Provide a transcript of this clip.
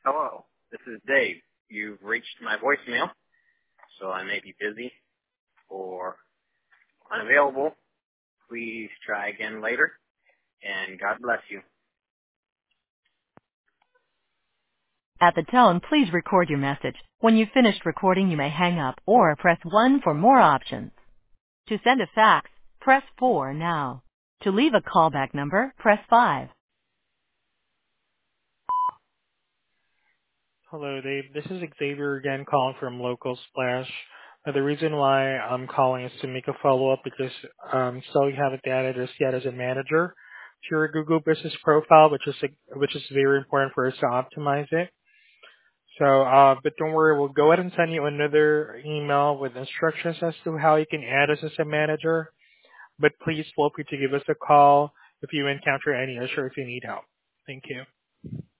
Hello, this is Dave. You've reached my voicemail, so I may be busy or unavailable. Please try again later, and God bless you. At the tone, please record your message. When you've finished recording, you may hang up or press 1 for more options. To send a fax, press 4 now. To leave a callback number, press 5. Hello, Dave. This is Xavier again calling from Local Splash. The reason why I'm calling is to make a follow-up because still you haven't added us yet as a manager to your Google Business profile, which is very important for us to optimize it. So, but don't worry, we'll go ahead and send you another email with instructions as to how you can add us as a manager. But please feel free to give us a call if you encounter any issue or if you need help. Thank you.